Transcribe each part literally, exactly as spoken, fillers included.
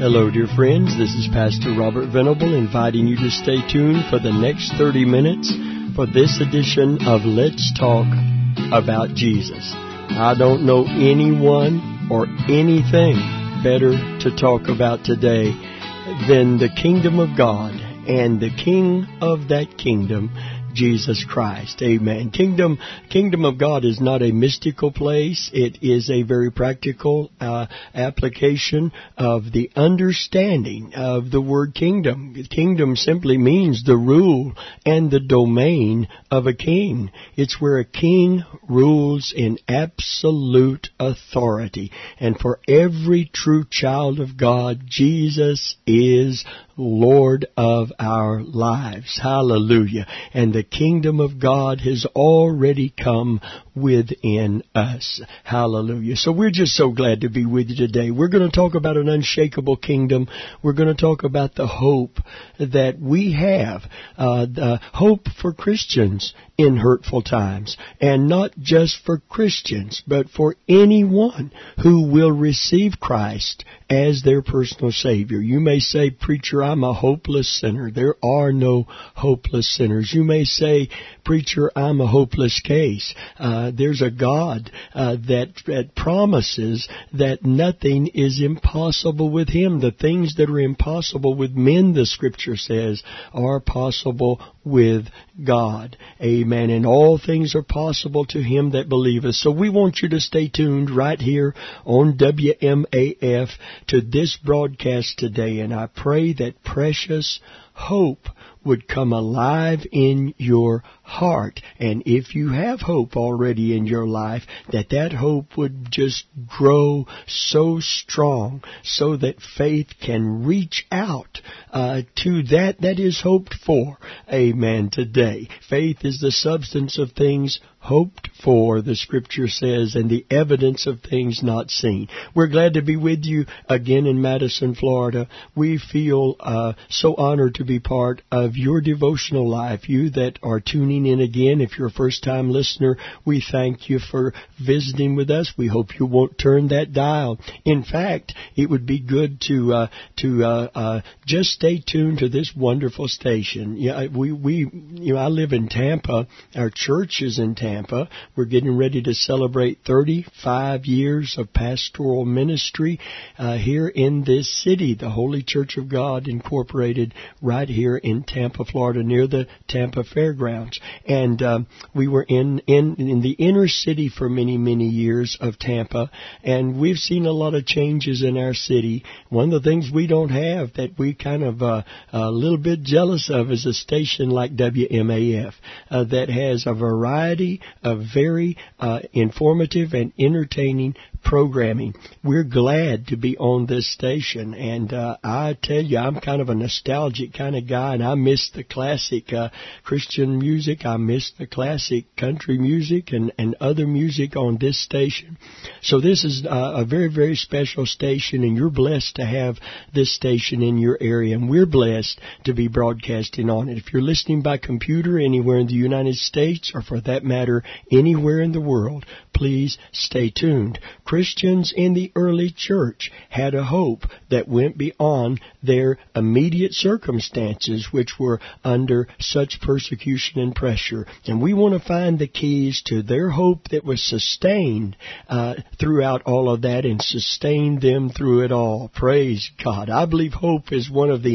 Hello, dear friends. This is Pastor Robert Venable inviting you to stay tuned for the next thirty minutes for this edition of Let's Talk About Jesus. I don't know anyone or anything better to talk about today than the kingdom of God and the King of that kingdom, Jesus Christ. Amen. Kingdom, kingdom of God is not a mystical place. It is a very practical uh, application of the understanding of the word kingdom. Kingdom simply means the rule and the domain of a king. It's where a king rules in absolute authority. And for every true child of God, Jesus is Lord of our lives. Hallelujah. And the kingdom of God has already come within us. Hallelujah. So we're just so glad to be with you today. We're going to talk about an unshakable kingdom. We're going to talk about the hope that we have, uh, the hope for Christians in hurtful times, and not just for Christians, but for anyone who will receive Christ as their personal Savior. You may say, preacher, I'm a hopeless sinner. There are no hopeless sinners. You may say, preacher, I'm a hopeless case. Uh, there's a God uh, that, that promises that nothing is impossible with Him. The things that are impossible with men, the Scripture says, are possible with God. Amen. And all things are possible to him that believeth. So we want you to stay tuned right here on W M A F to this broadcast today. And I pray that precious hope would come alive in your heart. And if you have hope already in your life, that that hope would just grow so strong so that faith can reach out uh, to that that is hoped for. Amen. Today, faith is the substance of things hoped for, the Scripture says, and the evidence of things not seen. We're glad to be with you again in Madison, Florida. We feel uh, so honored to be part of your devotional life. You that are tuning in again, if you're a first-time listener, we thank you for visiting with us. We hope you won't turn that dial. In fact, it would be good to uh, to uh, uh, just stay tuned to this wonderful station. Yeah, we we you know I live in Tampa. Our church is in Tampa. Tampa. We're getting ready to celebrate thirty-five years of pastoral ministry uh, here in this city, the Holy Church of God Incorporated, right here in Tampa, Florida, near the Tampa Fairgrounds. And um, we were in, in in the inner city for many, many years of Tampa, and we've seen a lot of changes in our city. One of the things we don't have that we kind of uh, a little bit jealous of is a station like W M A F uh, that has a variety of very uh, informative and entertaining programming. We're glad to be on this station, and uh, I tell you, I'm kind of a nostalgic kind of guy, and I miss the classic uh, Christian music. I miss the classic country music and, and other music on this station. So this is uh, a very, very special station, and you're blessed to have this station in your area, and we're blessed to be broadcasting on it. If you're listening by computer anywhere in the United States, or for that matter, anywhere in the world, please stay tuned. Christians in the early church had a hope that went beyond their immediate circumstances, which were under such persecution and pressure. And we want to find the keys to their hope that was sustained uh, throughout all of that and sustained them through it all. Praise God. I believe hope is one of the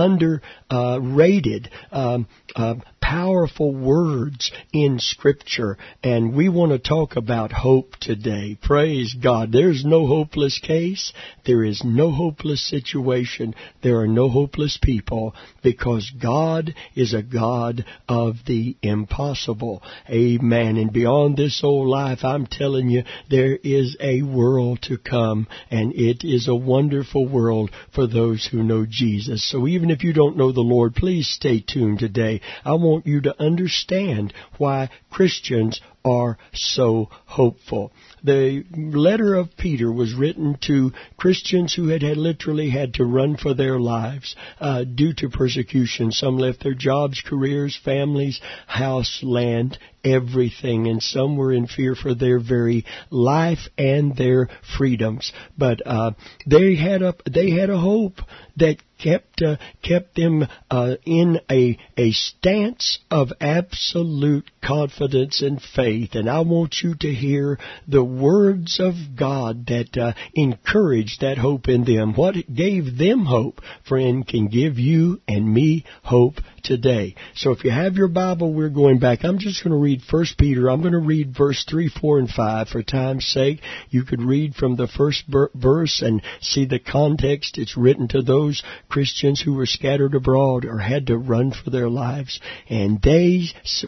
underrated uh, um, uh, powerful words in Scripture, and we want to talk about hope today. Praise God. There's no hopeless case. There is no hopeless situation. There are no hopeless people, because God is a God of the impossible. Amen. And beyond this old life, I'm telling you, there is a world to come, and it is a wonderful world for those who know Jesus. So even if you don't know the Lord, please stay tuned today. I want you to understand why Christians are so hopeful. The letter of Peter was written to Christians who had, had literally had to run for their lives uh, due to persecution. Some left their jobs, careers, families, house, land, everything, and some were in fear for their very life and their freedoms. But uh, they had a they had a hope that kept uh, kept them uh, in a a stance of absolute confidence and faith. And I want you to hear the words of God that uh, encouraged that hope in them. What gave them hope, friend, can give you and me hope today. So if you have your Bible, we're going back. I'm just going to read First Peter. I'm going to read verse three, four, and five for time's sake. You could read from the first verse and see the context. It's written to those Christians who were scattered abroad or had to run for their lives. And they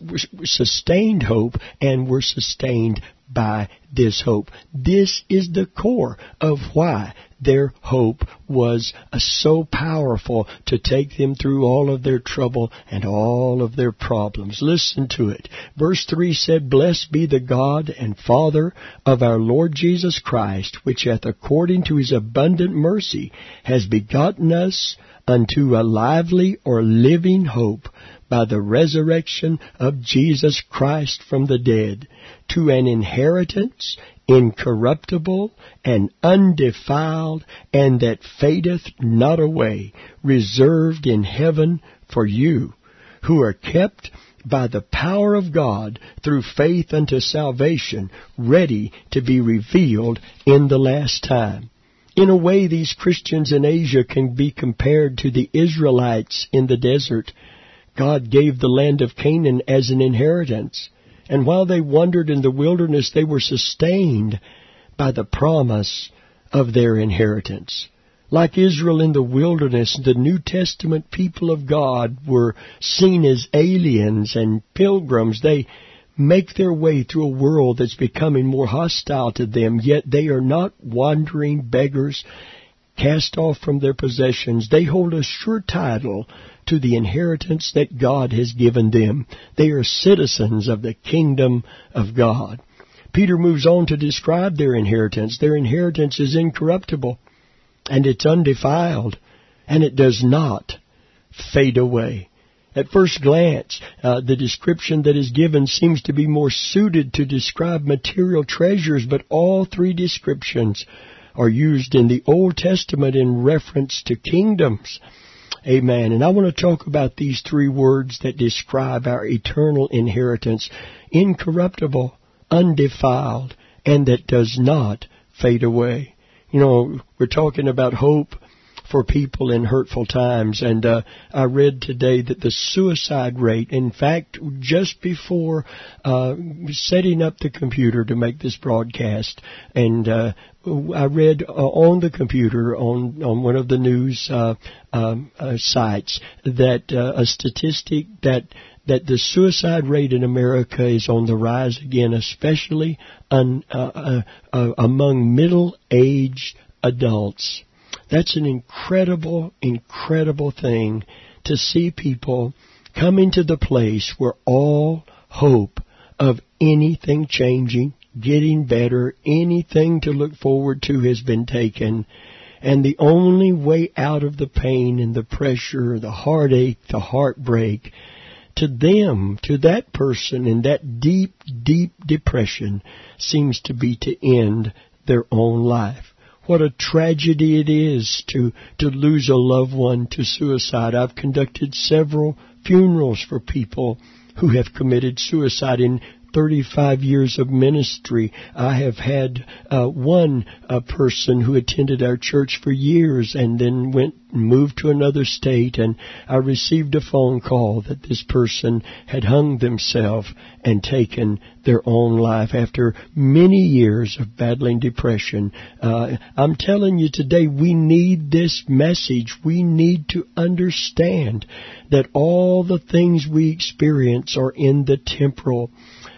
sustained hope and were sustained by this hope. This is the core of why their hope was uh, so powerful to take them through all of their trouble and all of their problems. Listen to it. Verse three said, "Blessed be the God and Father of our Lord Jesus Christ, which hath according to his abundant mercy has begotten us unto a lively or living hope by the resurrection of Jesus Christ from the dead, to an inheritance incorruptible and undefiled, and that fadeth not away, reserved in heaven for you, who are kept by the power of God through faith unto salvation, ready to be revealed in the last time." In a way, these Christians in Asia can be compared to the Israelites in the desert. God gave the land of Canaan as an inheritance. And while they wandered in the wilderness, they were sustained by the promise of their inheritance. Like Israel in the wilderness, the New Testament people of God were seen as aliens and pilgrims. They make their way through a world that's becoming more hostile to them, yet they are not wandering beggars cast off from their possessions. They hold a sure title to the inheritance that God has given them. They are citizens of the kingdom of God. Peter moves on to describe their inheritance. Their inheritance is incorruptible, and it's undefiled, and it does not fade away. At first glance, uh, the description that is given seems to be more suited to describe material treasures, but all three descriptions are used in the Old Testament in reference to kingdoms. Amen. And I want to talk about these three words that describe our eternal inheritance: incorruptible, undefiled, and that does not fade away. You know, we're talking about hope for people in hurtful times. And uh, I read today that the suicide rate, in fact, just before uh, setting up the computer to make this broadcast, and uh, I read uh, on the computer, on, on one of the news uh, um, uh, sites, that uh, a statistic that that the suicide rate in America is on the rise again, especially un, uh, uh, uh, among middle-aged adults. That's an incredible, incredible thing to see people coming to the place where all hope of anything changing, getting better, anything to look forward to has been taken. And the only way out of the pain and the pressure, the heartache, the heartbreak, to them, to that person in that deep, deep depression, seems to be to end their own life. What a tragedy it is to, to lose a loved one to suicide. I've conducted several funerals for people who have committed suicide. In thirty-five years of ministry, I have had uh, one uh, person who attended our church for years and then went and moved to another state, and I received a phone call that this person had hung themselves and taken their own life after many years of battling depression. Uh, I'm telling you today, we need this message. We need to understand that all the things we experience are in the temporal.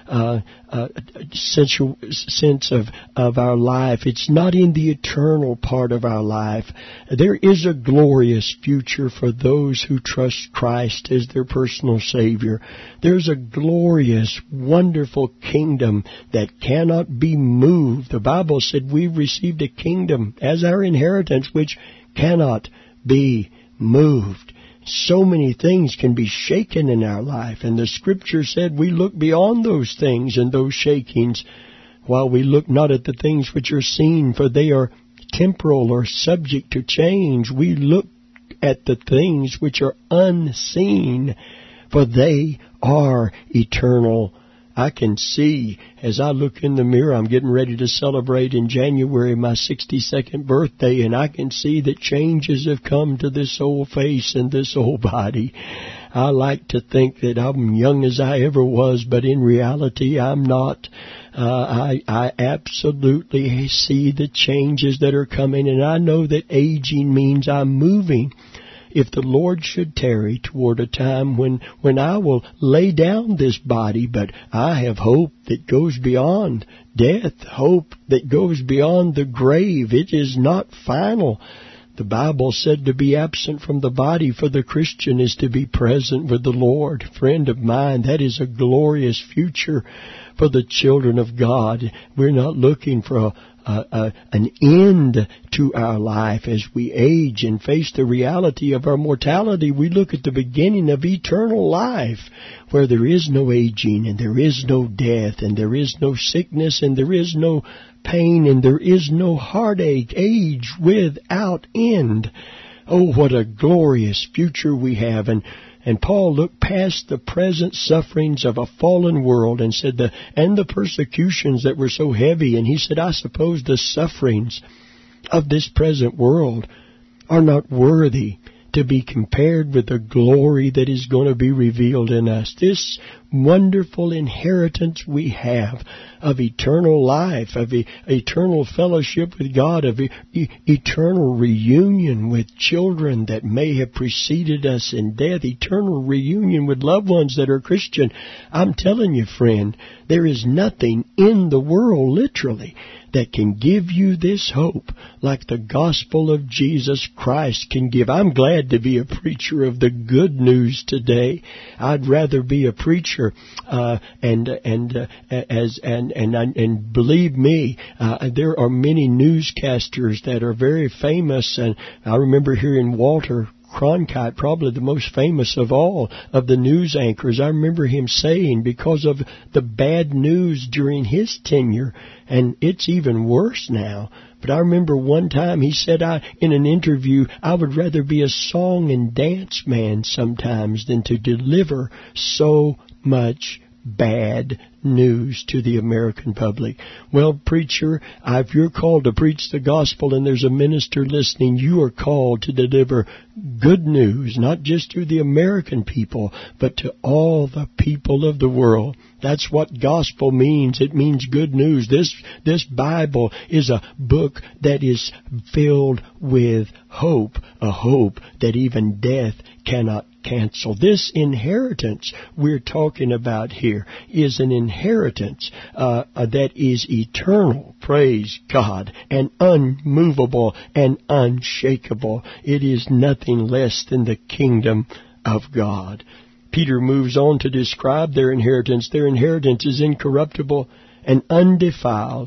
uh, uh, sensual sense of, of our life. It's not in the eternal part of our life. There is a glorious future for those who trust Christ as their personal Savior. There's a glorious, wonderful kingdom that cannot be moved. The Bible said we've received a kingdom as our inheritance which cannot be moved. So many things can be shaken in our life, and the Scripture said we look beyond those things and those shakings, while we look not at the things which are seen, for they are temporal or subject to change. We look at the things which are unseen, for they are eternal. I can see, as I look in the mirror, I'm getting ready to celebrate in January my sixty-second birthday, and I can see that changes have come to this old face and this old body. I like to think that I'm young as I ever was, but in reality I'm not. Uh, I, I absolutely see the changes that are coming, and I know that aging means I'm moving. If the Lord should tarry toward a time when, when I will lay down this body, but I have hope that goes beyond death, hope that goes beyond the grave. It is not final. The Bible said to be absent from the body for the Christian is to be present with the Lord. Friend of mine, that is a glorious future for the children of God. We're not looking for a Uh, uh, an end to our life as we age and face the reality of our mortality. We look at the beginning of eternal life, where there is no aging and there is no death and there is no sickness and there is no pain and there is no heartache, age without end. Oh, what a glorious future we have. And And Paul looked past the present sufferings of a fallen world and said, the, and the persecutions that were so heavy. And he said, I suppose the sufferings of this present world are not worthy to be compared with the glory that is going to be revealed in us. This wonderful inheritance we have of eternal life, of e- eternal fellowship with God, of e- e- eternal reunion with children that may have preceded us in death, eternal reunion with loved ones that are Christian. I'm telling you, friend, there is nothing in the world, literally, that can give you this hope like the gospel of Jesus Christ can give. I'm glad to be a preacher of the good news today. I'd rather be a preacher, uh, and and uh, as and and and believe me, uh, there are many newscasters that are very famous, and I remember hearing Walter Cronkite, probably the most famous of all of the news anchors. I remember him saying, because of the bad news during his tenure, and it's even worse now, but I remember one time he said I, in an interview, I would rather be a song and dance man sometimes than to deliver so much bad news to the American public. Well, preacher, if you're called to preach the gospel and there's a minister listening, you are called to deliver good news, not just to the American people, but to all the people of the world. That's what gospel means. It means good news. This, this Bible is a book that is filled with hope, a hope that even death cannot cancel. This inheritance we're talking about here is an inheritance uh, uh, that is eternal, praise God, and unmovable and unshakable. It is nothing less than the kingdom of God. Peter moves on to describe their inheritance. Their inheritance is incorruptible and undefiled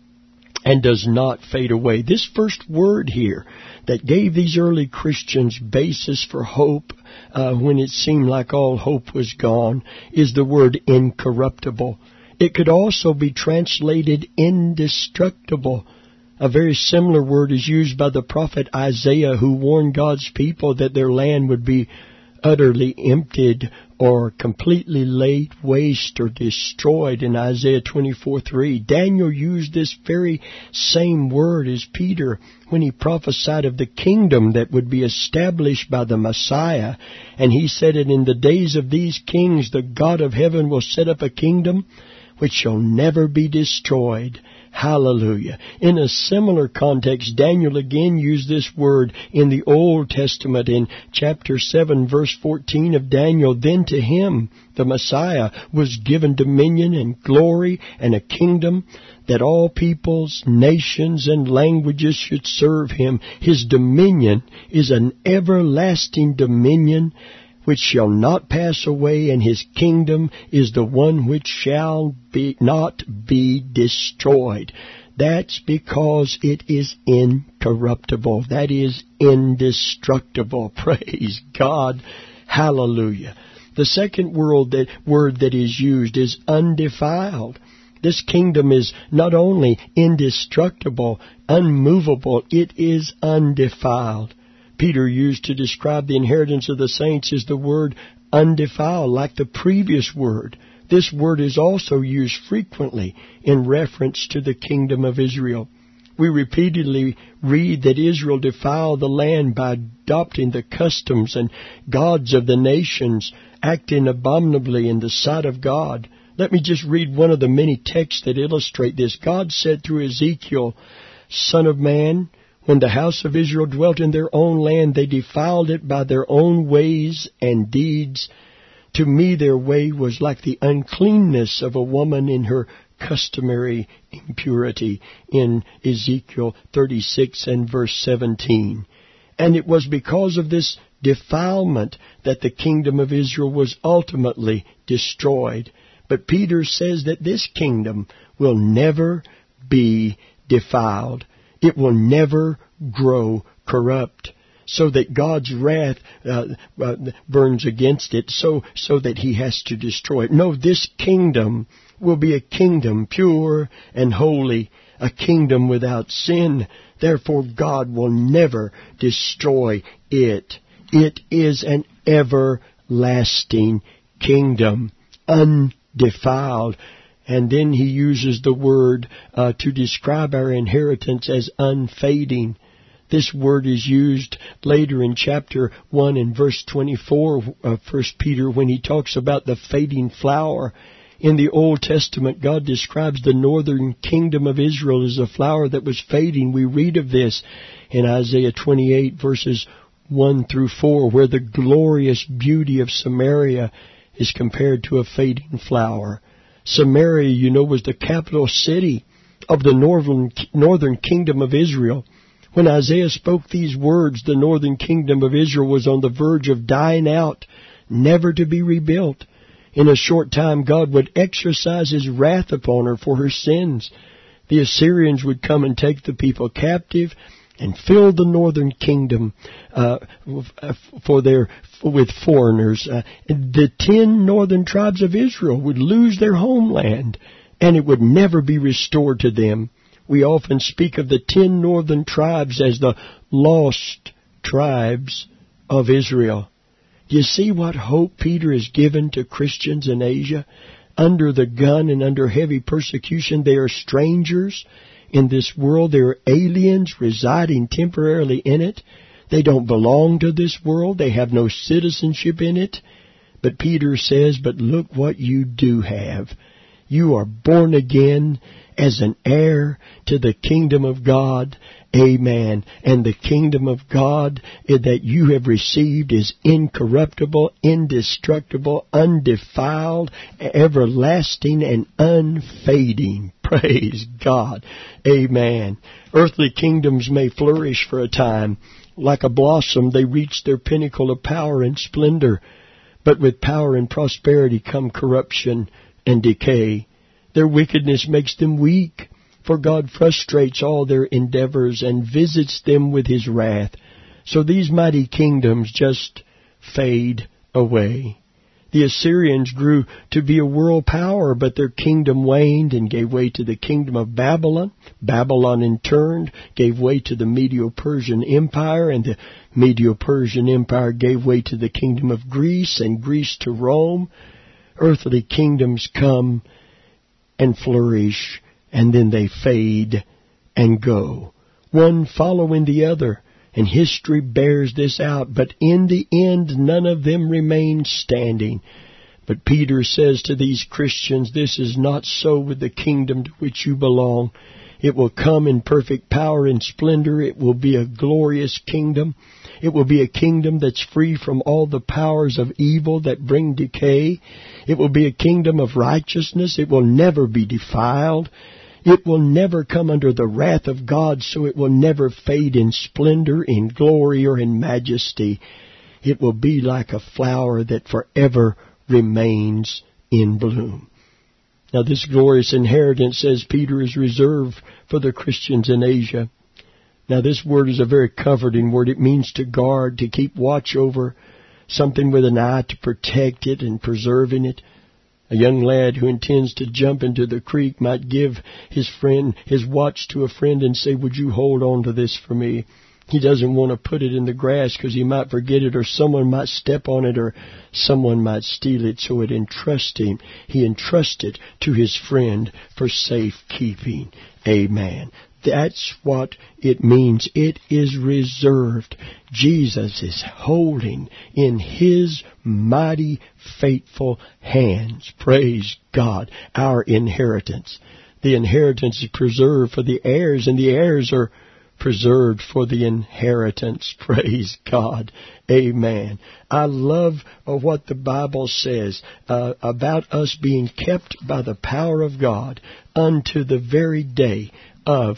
and does not fade away. This first word here that gave these early Christians basis for hope uh, when it seemed like all hope was gone is the word incorruptible. It could also be translated indestructible. A very similar word is used by the prophet Isaiah, who warned God's people that their land would be utterly emptied or completely laid waste or destroyed in Isaiah twenty-four three. Daniel used this very same word as Peter when he prophesied of the kingdom that would be established by the Messiah. And he said that in the days of these kings, the God of heaven will set up a kingdom which shall never be destroyed. Hallelujah. In a similar context, Daniel again used this word in the Old Testament in chapter seven, verse fourteen of Daniel. Then to him, the Messiah, was given dominion and glory and a kingdom, that all peoples, nations, and languages should serve him. His dominion is an everlasting dominion which shall not pass away, and his kingdom is the one which shall be not be destroyed. That's because it is incorruptible. That is indestructible. Praise God. Hallelujah. The second word that, word that is used is undefiled. This kingdom is not only indestructible, unmovable, it is undefiled. Peter used to describe the inheritance of the saints is the word undefiled, like the previous word. This word is also used frequently in reference to the kingdom of Israel. We repeatedly read that Israel defiled the land by adopting the customs and gods of the nations, acting abominably in the sight of God. Let me just read one of the many texts that illustrate this. God said through Ezekiel, "Son of man, when the house of Israel dwelt in their own land, they defiled it by their own ways and deeds. To me their way was like the uncleanness of a woman in her customary impurity," in Ezekiel thirty-six and verse seventeen. And it was because of this defilement that the kingdom of Israel was ultimately destroyed. But Peter says that this kingdom will never be defiled. It will never grow corrupt, so that God's wrath uh, uh, burns against it, so so that he has to destroy it. No, this kingdom will be a kingdom pure and holy, a kingdom without sin. Therefore, God will never destroy it. It is an everlasting kingdom, undefiled. And then he uses the word uh, to describe our inheritance as unfading. This word is used later in chapter one and verse twenty-four of First Peter when he talks about the fading flower. In the Old Testament, God describes the northern kingdom of Israel as a flower that was fading. We read of this in Isaiah twenty-eight verses one through four, where the glorious beauty of Samaria is compared to a fading flower. Samaria, you know, was the capital city of the northern, northern kingdom of Israel. When Isaiah spoke these words, the northern kingdom of Israel was on the verge of dying out, never to be rebuilt. In a short time, God would exercise his wrath upon her for her sins. The Assyrians would come and take the people captive and fill the northern kingdom uh, for their with foreigners. Uh, the ten northern tribes of Israel would lose their homeland, and it would never be restored to them. We often speak of the ten northern tribes as the lost tribes of Israel. Do you see what hope Peter has given to Christians in Asia? Under the gun and under heavy persecution, they are strangers in this world. They are aliens residing temporarily in it. They don't belong to this world. They have no citizenship in it. But Peter says, but look what you do have. You are born again as an heir to the kingdom of God. Amen. And the kingdom of God that you have received is incorruptible, indestructible, undefiled, everlasting, and unfading. Praise God. Amen. Earthly kingdoms may flourish for a time. Like a blossom, they reach their pinnacle of power and splendor. But with power and prosperity come corruption and decay. Their wickedness makes them weak, for God frustrates all their endeavors and visits them with his wrath. So these mighty kingdoms just fade away. The Assyrians grew to be a world power, but their kingdom waned and gave way to the kingdom of Babylon. Babylon in turn gave way to the Medo-Persian Empire, and the Medo-Persian Empire gave way to the kingdom of Greece, and Greece to Rome. Earthly kingdoms come and flourish, and then they fade and go, one following the other. And history bears this out, but in the end none of them remain standing. But Peter says to these Christians, this is not so with the kingdom to which you belong. It will come in perfect power and splendor. It will be a glorious kingdom. It will be a kingdom that's free from all the powers of evil that bring decay. It will be a kingdom of righteousness. It will never be defiled. It will never come under the wrath of God, so it will never fade in splendor, in glory, or in majesty. It will be like a flower that forever remains in bloom. Now this glorious inheritance, says Peter, is reserved for the Christians in Asia. Now this word is a very comforting word. It means to guard, to keep watch over, something with an eye to protect it and preserving it. A young lad who intends to jump into the creek might give his friend his watch to a friend and say, would you hold on to this for me? He doesn't want to put it in the grass because he might forget it, or someone might step on it, or someone might steal it. So it entrusts him. He entrusts it to his friend for safekeeping. Amen. That's what it means. It is reserved. Jesus is holding in His mighty, faithful hands, praise God, our inheritance. The inheritance is preserved for the heirs, and the heirs are preserved for the inheritance. Praise God. Amen. I love uh, what the Bible says uh, about us being kept by the power of God unto the very day of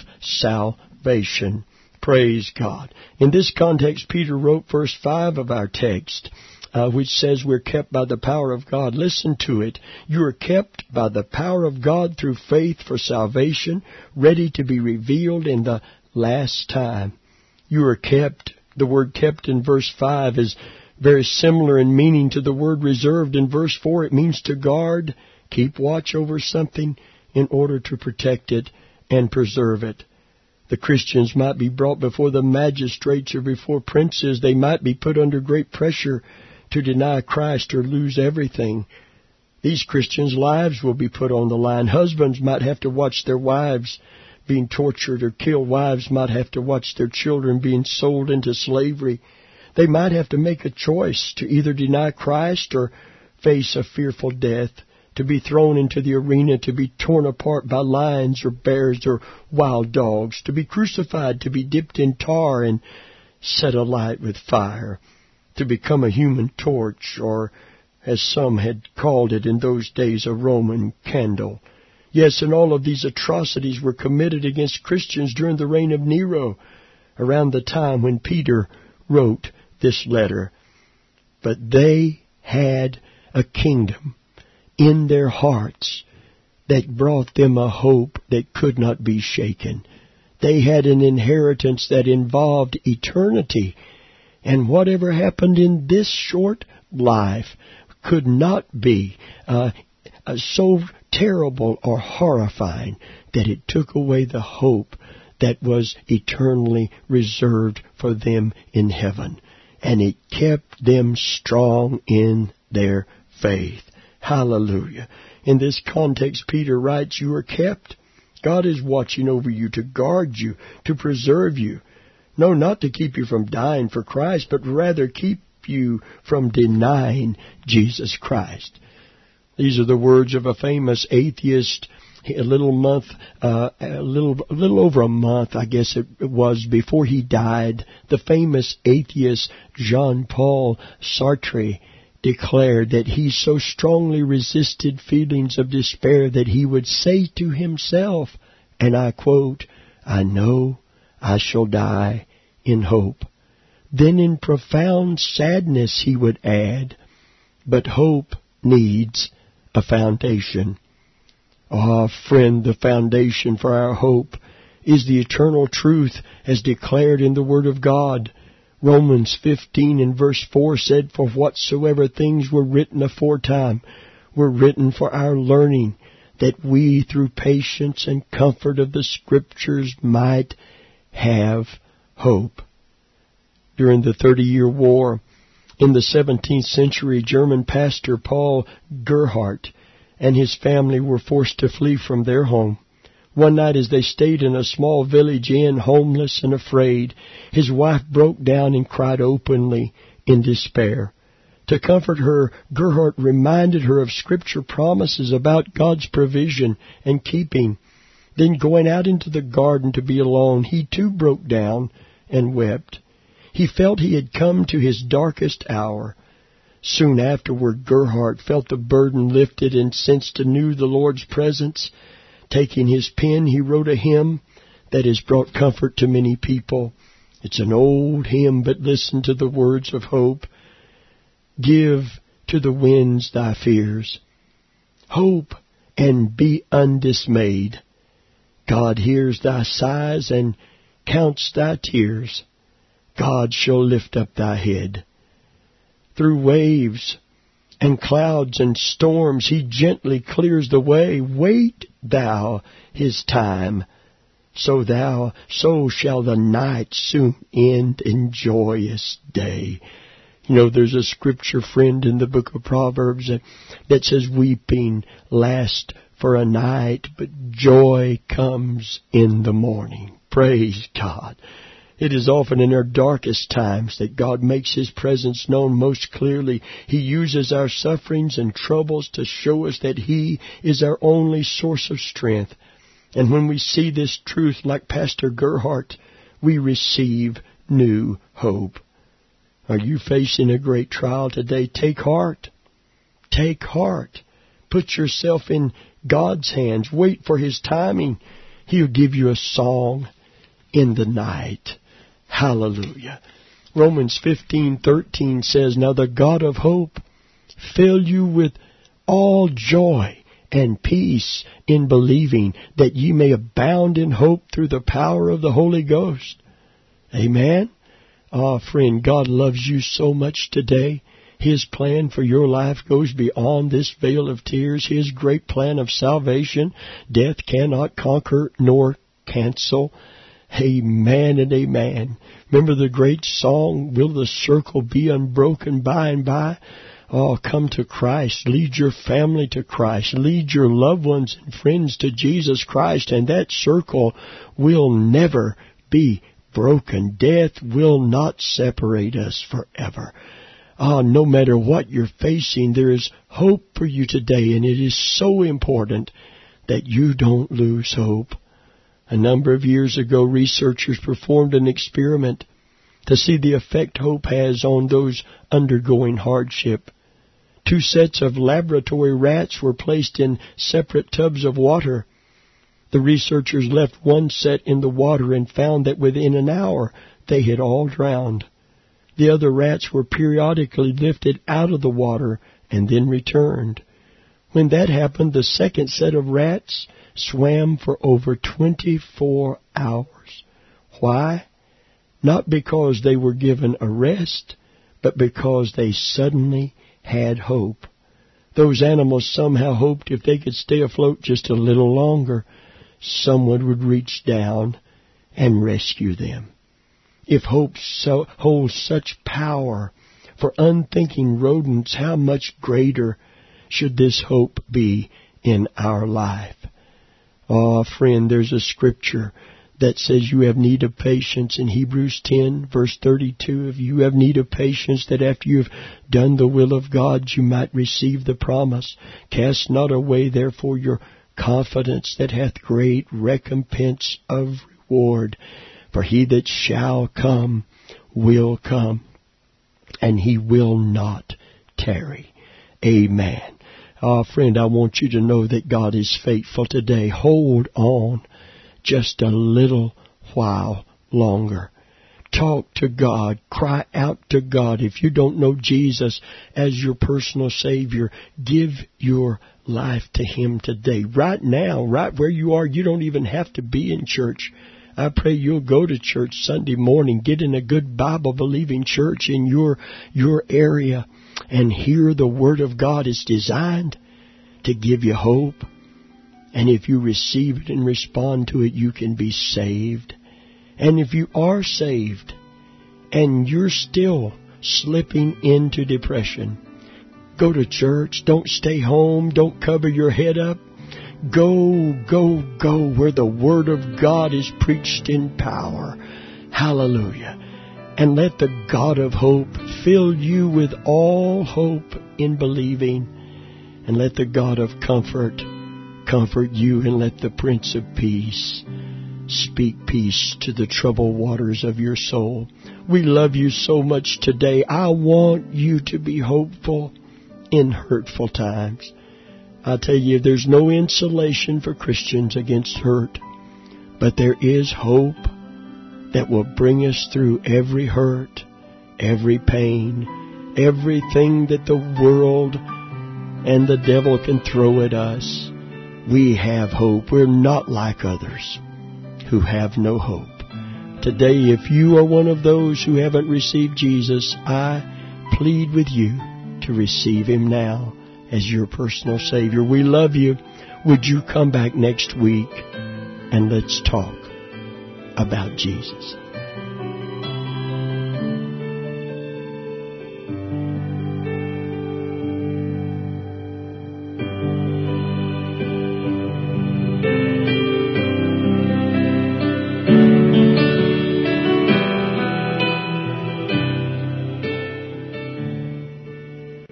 salvation. Praise God. In this context, Peter wrote verse five of our text, uh, which says we're kept by the power of God. Listen to it. You are kept by the power of God through faith for salvation, ready to be revealed in the last time. You are kept. The word kept in verse five is very similar in meaning to the word reserved in verse four. It means to guard, keep watch over something in order to protect it and preserve it. The Christians might be brought before the magistrates or before princes. They might be put under great pressure to deny Christ or lose everything. These Christians' lives will be put on the line. Husbands might have to watch their wives being tortured or killed. Wives might have to watch their children being sold into slavery. They might have to make a choice to either deny Christ or face a fearful death, to be thrown into the arena, to be torn apart by lions or bears or wild dogs, to be crucified, to be dipped in tar and set alight with fire, to become a human torch, or, as some had called it in those days, a Roman candle. Yes, and all of these atrocities were committed against Christians during the reign of Nero, around the time when Peter wrote this letter. But they had a kingdom in their hearts that brought them a hope that could not be shaken. They had an inheritance that involved eternity, and whatever happened in this short life could not be uh, uh, so terrible or horrifying that it took away the hope that was eternally reserved for them in heaven. And it kept them strong in their faith. Hallelujah. In this context, Peter writes, you are kept. God is watching over you to guard you, to preserve you. No, not to keep you from dying for Christ, but rather keep you from denying Jesus Christ. These are the words of a famous atheist. A little month, uh, a little, a little over a month, I guess it was, before he died, the famous atheist Jean-Paul Sartre declared that he so strongly resisted feelings of despair that he would say to himself, and I quote, I know I shall die in hope. Then in profound sadness he would add, but hope needs a foundation. Ah, friend, the foundation for our hope is the eternal truth as declared in the Word of God. Romans fifteen and verse four said, for whatsoever things were written aforetime were written for our learning, that we through patience and comfort of the Scriptures might have hope. During the Thirty-Year War, in the seventeenth century, German pastor Paul Gerhardt and his family were forced to flee from their home. One night as they stayed in a small village inn, homeless and afraid, his wife broke down and cried openly in despair. To comfort her, Gerhardt reminded her of Scripture promises about God's provision and keeping. Then going out into the garden to be alone, he too broke down and wept. He felt he had come to his darkest hour. Soon afterward, Gerhardt felt the burden lifted and sensed anew the Lord's presence. Taking his pen, he wrote a hymn that has brought comfort to many people. It's an old hymn, but listen to the words of hope. Give to the winds thy fears. Hope and be undismayed. God hears thy sighs and counts thy tears. God shall lift up thy head. Through waves and clouds and storms he gently clears the way. Wait thou his time. So thou, so shall the night soon end in joyous day. You know, there's a scripture, friend, in the book of Proverbs that, that says, weeping lasts for a night, but joy comes in the morning. Praise God. It is often in our darkest times that God makes His presence known most clearly. He uses our sufferings and troubles to show us that He is our only source of strength. And when we see this truth, like Pastor Gerhardt, we receive new hope. Are you facing a great trial today? Take heart. Take heart. Put yourself in God's hands. Wait for His timing. He'll give you a song in the night. Hallelujah. Romans fifteen thirteen says, Now the God of hope fill you with all joy and peace in believing, that ye may abound in hope through the power of the Holy Ghost. Amen. Ah, friend, God loves you so much today. His plan for your life goes beyond this veil of tears. His great plan of salvation, death cannot conquer nor cancel. Amen and amen. Remember the great song, Will the Circle Be Unbroken by and by? Oh, come to Christ. Lead your family to Christ. Lead your loved ones and friends to Jesus Christ, and that circle will never be broken. Death will not separate us forever. Ah, no matter what you're facing, there is hope for you today, and it is so important that you don't lose hope. A number of years ago, researchers performed an experiment to see the effect hope has on those undergoing hardship. Two sets of laboratory rats were placed in separate tubs of water. The researchers left one set in the water and found that within an hour they had all drowned. The other rats were periodically lifted out of the water and then returned. When that happened, the second set of rats swam for over twenty-four hours. Why? Not because they were given a rest, but because they suddenly had hope. Those animals somehow hoped if they could stay afloat just a little longer, someone would reach down and rescue them. If hope so, holds such power for unthinking rodents, how much greater should this hope be in our life? Oh, friend, there's a scripture that says you have need of patience in Hebrews ten, verse thirty-two. If you have need of patience, that after you have done the will of God, you might receive the promise. Cast not away, therefore, your confidence, that hath great recompense of reward. For he that shall come will come, and he will not tarry. Amen. Ah, friend, I want you to know that God is faithful today. Hold on just a little while longer. Talk to God. Cry out to God. If you don't know Jesus as your personal Savior, give your life to Him today. Right now, right where you are, you don't even have to be in church. I pray you'll go to church Sunday morning, get in a good Bible-believing church in your your area, and hear the Word of God. Is designed to give you hope. And if you receive it and respond to it, you can be saved. And if you are saved and you're still slipping into depression, go to church. Don't stay home. Don't cover your head up. Go, go, go where the Word of God is preached in power. Hallelujah. And let the God of hope fill you with all hope in believing. And let the God of comfort comfort you, and let the Prince of Peace speak peace to the troubled waters of your soul. We love you so much today. I want you to be hopeful in hurtful times. I tell you, there's no insulation for Christians against hurt, but there is hope that will bring us through every hurt, every pain, everything that the world and the devil can throw at us. We have hope. We're not like others who have no hope. Today, if you are one of those who haven't received Jesus, I plead with you to receive Him now as your personal Savior. We love you. Would you come back next week and let's talk about Jesus?